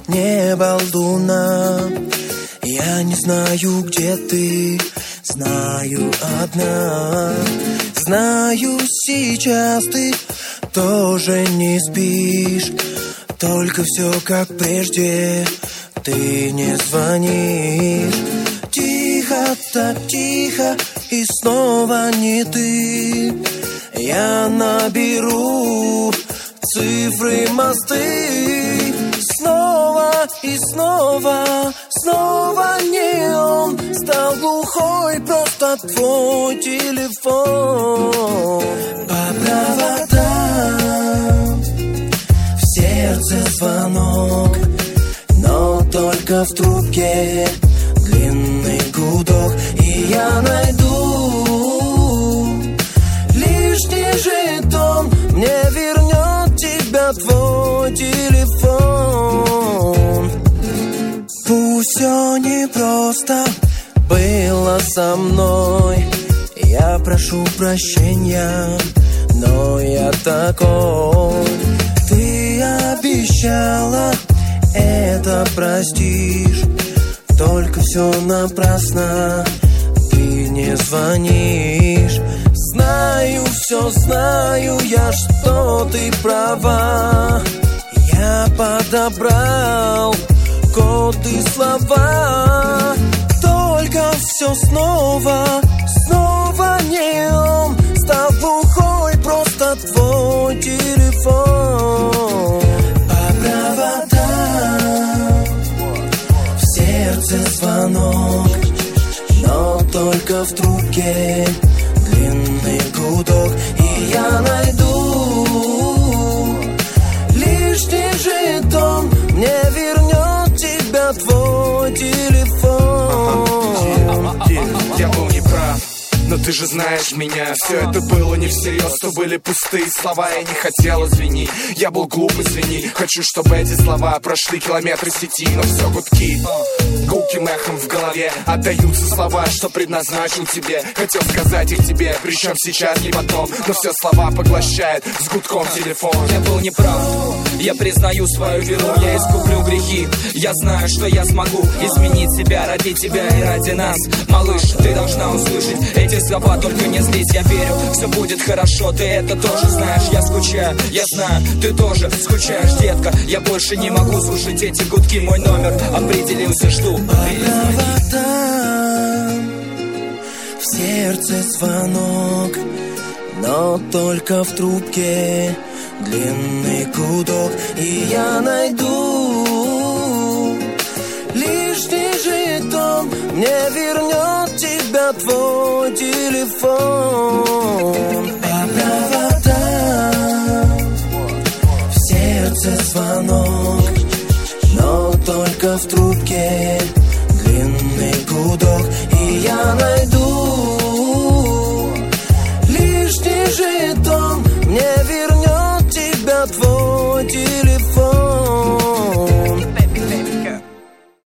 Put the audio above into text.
не болтуна. Я не знаю, где ты, знаю одна. Знаю, сейчас ты тоже не спишь, только все как прежде, ты не звонишь. Тихо, так тихо, и снова не ты. Я наберу цифры, мосты. Снова и снова, снова не он. Стал глухой просто твой телефон. По проводам в сердце звонок, но только в трубке длинный гудок. И я найду лишний жетон, мне вернет тебя твой телефон. Пусть все непросто было со мной, я прошу прощения, но я такой. Ты обещала, это простишь, только все напрасно, ты не звонишь. Знаю, все знаю я, что ты права. Я подобрал код и слова, только все снова, снова не он. Стал глухой просто твой телефон. По проводам в сердце звонок, но только в трубке длинный гудок. И я найду лишний жетон, мне вернет тебя твой телефон. Я был неправ, но ты же знаешь меня. Все это было не всерьез, то были пустые слова. Я не хотел, извини, я был глуп, извини. Хочу, чтобы эти слова прошли километры сети, но все гудки гулким эхом в голове отдаются слова, что предназначил тебе. Хотел сказать их тебе, причем сейчас, не потом, но все слова поглощает с гудком телефон. Я был неправ, я признаю свою вину, я искуплю грехи. Я знаю, что я смогу изменить себя ради тебя и ради нас. Малыш, ты должна услышать эти слова, только не злись, я верю, все будет хорошо. Ты это тоже знаешь, я скучаю, я знаю, ты тоже скучаешь, детка. Я больше не могу слушать эти гудки, мой номер определился, жду. По проводам в сердце звонок, но только в трубке длинный гудок. И я найду лишний жетон, мне вернет тебя твой телефон. По проводам в сердце звонок, но только в трубке длинный гудок. И я найду лишний жетон, мне вернет тебя твой телефон.